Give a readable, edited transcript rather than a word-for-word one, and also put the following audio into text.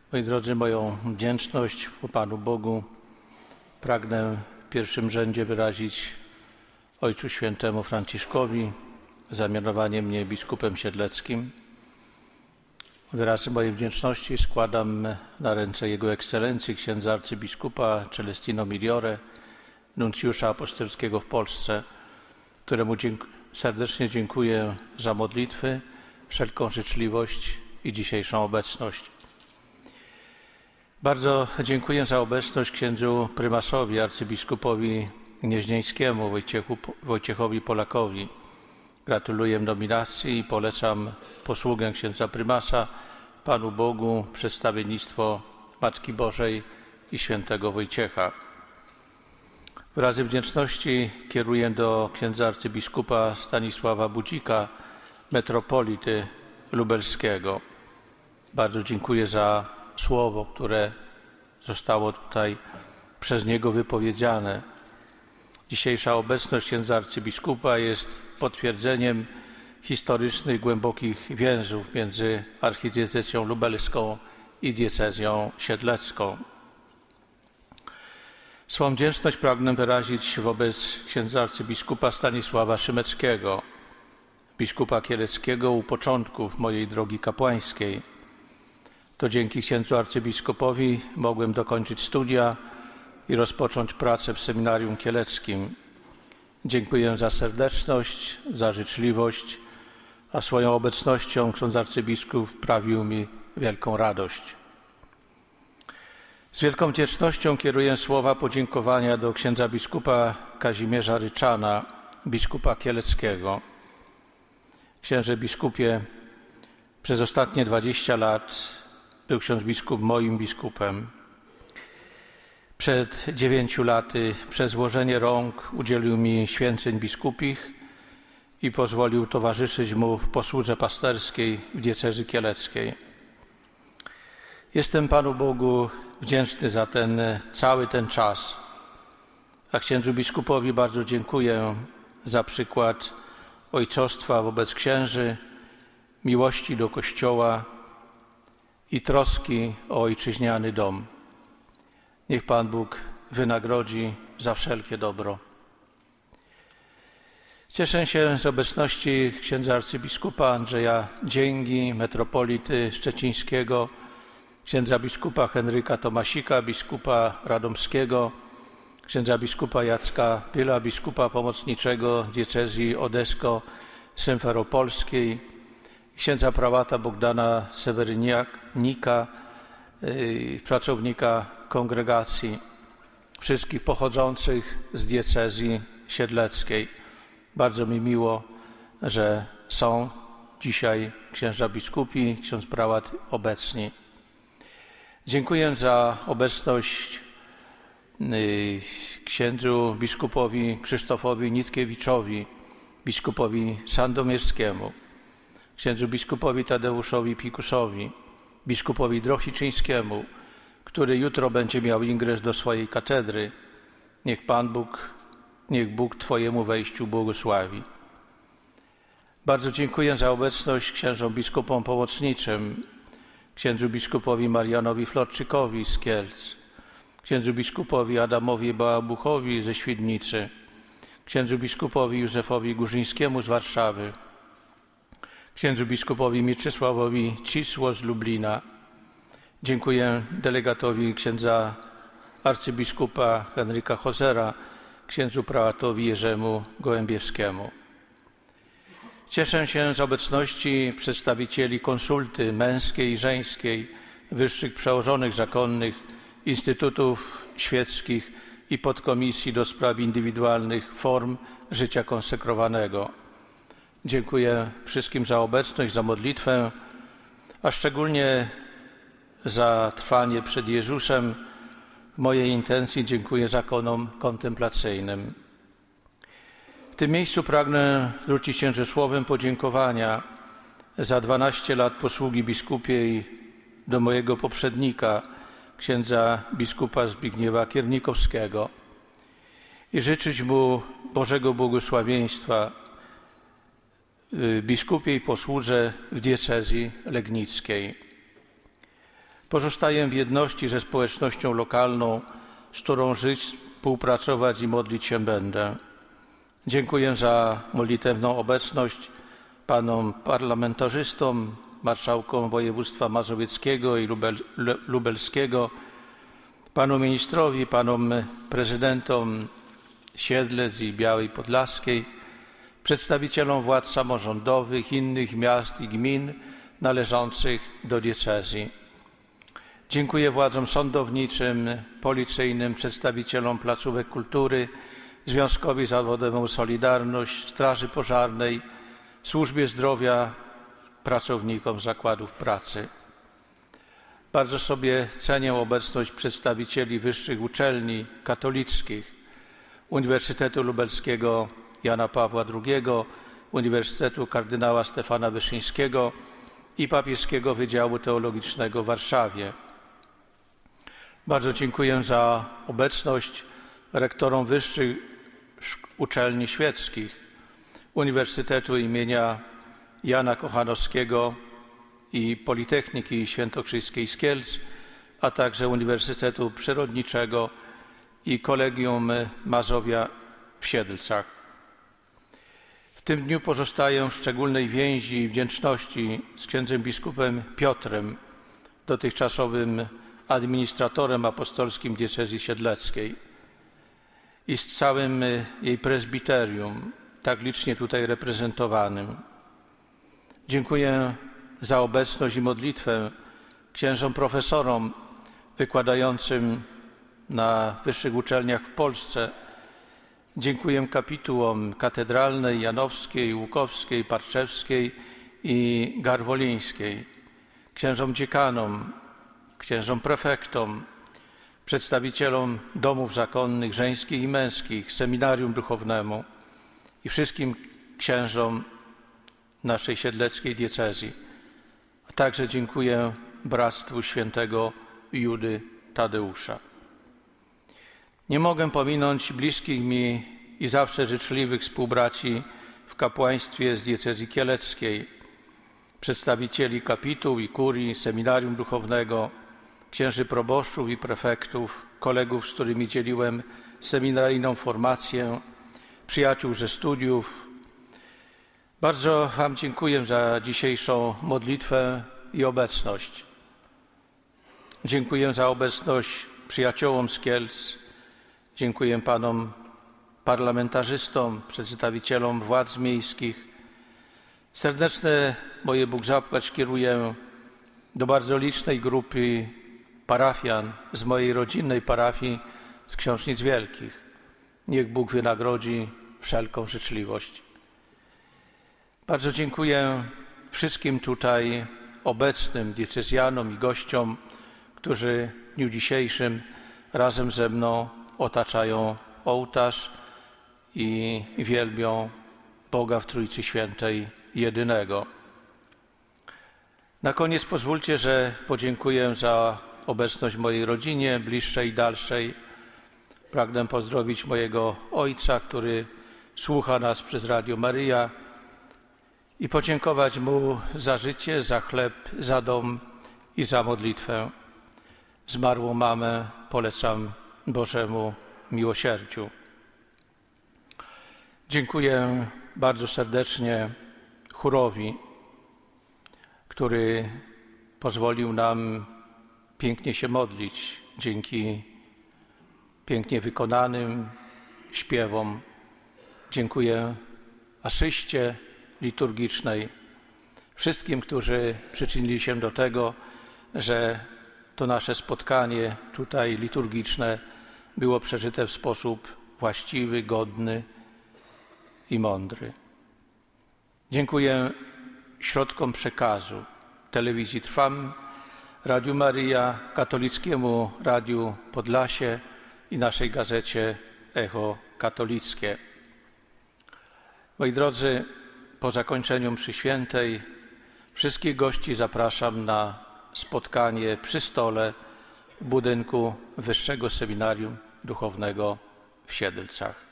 Moi drodzy, moją wdzięczność Panu Bogu pragnę w pierwszym rzędzie wyrazić Ojcu Świętemu Franciszkowi za mianowanie mnie biskupem siedleckim. Wyrazy mojej wdzięczności składam na ręce Jego Ekscelencji księdza arcybiskupa Celestino Migliore, nuncjusza apostolskiego w Polsce, któremu serdecznie dziękuję za modlitwy, wszelką życzliwość i dzisiejszą obecność. Bardzo dziękuję za obecność księdzu prymasowi, arcybiskupowi gnieźnieńskiemu Wojciechowi Polakowi. Gratuluję nominacji i polecam posługę księdza prymasa Panu Bogu, przedstawiennictwo Matki Bożej i świętego Wojciecha. Wyrazy wdzięczności kieruję do księdza arcybiskupa Stanisława Budzika, metropolity lubelskiego. Bardzo dziękuję za słowo, które zostało tutaj przez niego wypowiedziane. Dzisiejsza obecność księdza arcybiskupa jest potwierdzeniem historycznych, głębokich więzów między archidiecezją lubelską i diecezją siedlecką. Swą wdzięczność pragnę wyrazić wobec księdza arcybiskupa Stanisława Szymeckiego, biskupa kieleckiego u początków mojej drogi kapłańskiej. To dzięki księdzu arcybiskupowi mogłem dokończyć studia i rozpocząć pracę w seminarium kieleckim. Dziękuję za serdeczność, za życzliwość, a swoją obecnością ksiądz arcybiskup sprawił mi wielką radość. Z wielką wdzięcznością kieruję słowa podziękowania do księdza biskupa Kazimierza Ryczana, biskupa kieleckiego. Księże biskupie, przez ostatnie 20 lat był ksiądz biskup moim biskupem. Przed 9 laty przez złożenie rąk udzielił mi święceń biskupich i pozwolił towarzyszyć mu w posłudze pasterskiej w diecezji kieleckiej. Jestem Panu Bogu wdzięczny za cały ten czas, a księdzu biskupowi bardzo dziękuję za przykład ojcostwa wobec księży, miłości do Kościoła i troski o ojczyźniany dom. Niech Pan Bóg wynagrodzi za wszelkie dobro. Cieszę się z obecności księdza arcybiskupa Andrzeja Dzięgi, metropolity szczecińskiego, księdza biskupa Henryka Tomasika, biskupa radomskiego, księdza biskupa Jacka Pyla, biskupa pomocniczego diecezji odesko-symferopolskiej, księdza prałata Bogdana Sewerynika, pracownika kongregacji, wszystkich pochodzących z diecezji siedleckiej. Bardzo mi miło, że są dzisiaj księża biskupi, ksiądz prałat obecni. Dziękuję za obecność księdzu biskupowi Krzysztofowi Nitkiewiczowi, biskupowi sandomierskiemu, księdzu biskupowi Tadeuszowi Pikusowi, biskupowi drohiczyńskiemu, który jutro będzie miał ingres do swojej katedry. Niech Bóg Twojemu wejściu błogosławi. Bardzo dziękuję za obecność księżom biskupom pomocniczym, księdzu biskupowi Marianowi Florczykowi z Kielc, księdzu biskupowi Adamowi Bałabuchowi ze Świdnicy, księdzu biskupowi Józefowi Górzyńskiemu z Warszawy, księdzu biskupowi Mieczysławowi Cisło z Lublina. Dziękuję delegatowi księdza arcybiskupa Henryka Hozera, księdzu prałatowi Jerzemu Gołębiewskiemu. Cieszę się z obecności przedstawicieli konsulty męskiej i żeńskiej, wyższych przełożonych zakonnych, instytutów świeckich i podkomisji do spraw indywidualnych form życia konsekrowanego. Dziękuję wszystkim za obecność, za modlitwę, a szczególnie za trwanie przed Jezusem. W mojej intencji dziękuję zakonom kontemplacyjnym. W tym miejscu pragnę zwrócić się ze słowem podziękowania za 12 lat posługi biskupiej do mojego poprzednika, księdza biskupa Zbigniewa Kiernikowskiego i życzyć mu Bożego błogosławieństwa biskupiej posłudze w diecezji legnickiej. Pozostaję w jedności ze społecznością lokalną, z którą żyć, współpracować i modlić się będę. Dziękuję za modlitewną obecność panom parlamentarzystom, marszałkom województwa mazowieckiego i lubelskiego, panu ministrowi, panom prezydentom Siedlec i Białej Podlaskiej, przedstawicielom władz samorządowych innych miast i gmin należących do diecezji. Dziękuję władzom sądowniczym, policyjnym, przedstawicielom placówek kultury, Związkowi Zawodowemu Solidarność, Straży Pożarnej, Służbie Zdrowia, pracownikom zakładów pracy. Bardzo sobie cenię obecność przedstawicieli wyższych uczelni katolickich, Uniwersytetu Lubelskiego Jana Pawła II, Uniwersytetu Kardynała Stefana Wyszyńskiego i Papieskiego Wydziału Teologicznego w Warszawie. Bardzo dziękuję za obecność rektorom wyższych uczelni świeckich, Uniwersytetu imienia Jana Kochanowskiego i Politechniki Świętokrzyskiej z Kielc, a także Uniwersytetu Przyrodniczego i Kolegium Mazowia w Siedlcach. W tym dniu pozostaję w szczególnej więzi i wdzięczności z księdzem biskupem Piotrem, dotychczasowym administratorem apostolskim diecezji siedleckiej, i z całym jej prezbiterium, tak licznie tutaj reprezentowanym. Dziękuję za obecność i modlitwę księżom profesorom wykładającym na wyższych uczelniach w Polsce. Dziękuję kapitułom katedralnej, janowskiej, łukowskiej, parczewskiej i garwolińskiej, księżom dziekanom, księżom prefektom, przedstawicielom domów zakonnych, żeńskich i męskich, seminarium duchownemu i wszystkim księżom naszej siedleckiej diecezji. A także dziękuję Bractwu Świętego Judy Tadeusza. Nie mogę pominąć bliskich mi i zawsze życzliwych współbraci w kapłaństwie z diecezji kieleckiej, przedstawicieli kapituł i kurii, seminarium duchownego, księży proboszczów i prefektów, kolegów, z którymi dzieliłem seminaryjną formację, przyjaciół ze studiów. Bardzo Wam dziękuję za dzisiejszą modlitwę i obecność. Dziękuję za obecność przyjaciołom z Kielc. Dziękuję panom parlamentarzystom, przedstawicielom władz miejskich. Serdeczne moje Bóg zapłać kieruję do bardzo licznej grupy parafian z mojej rodzinnej parafii z Książnic Wielkich. Niech Bóg wynagrodzi wszelką życzliwość. Bardzo dziękuję wszystkim tutaj obecnym diecezjanom i gościom, którzy w dniu dzisiejszym razem ze mną otaczają ołtarz i wielbią Boga w Trójcy Świętej jedynego. Na koniec pozwólcie, że podziękuję za obecność w mojej rodzinie, bliższej i dalszej. Pragnę pozdrowić mojego ojca, który słucha nas przez Radio Maryja, i podziękować mu za życie, za chleb, za dom i za modlitwę. Zmarłą mamę polecam Bożemu miłosierdziu. Dziękuję bardzo serdecznie chórowi, który pozwolił nam pięknie się modlić dzięki pięknie wykonanym śpiewom. Dziękuję asyście liturgicznej, wszystkim, którzy przyczynili się do tego, że to nasze spotkanie tutaj liturgiczne było przeżyte w sposób właściwy, godny i mądry. Dziękuję środkom przekazu, Telewizji Trwam, Radiu Maryja, Katolickiemu Radiu Podlasie i naszej gazecie Echo Katolickie. Moi drodzy, po zakończeniu mszy świętej wszystkich gości zapraszam na spotkanie przy stole w budynku Wyższego Seminarium Duchownego w Siedlcach.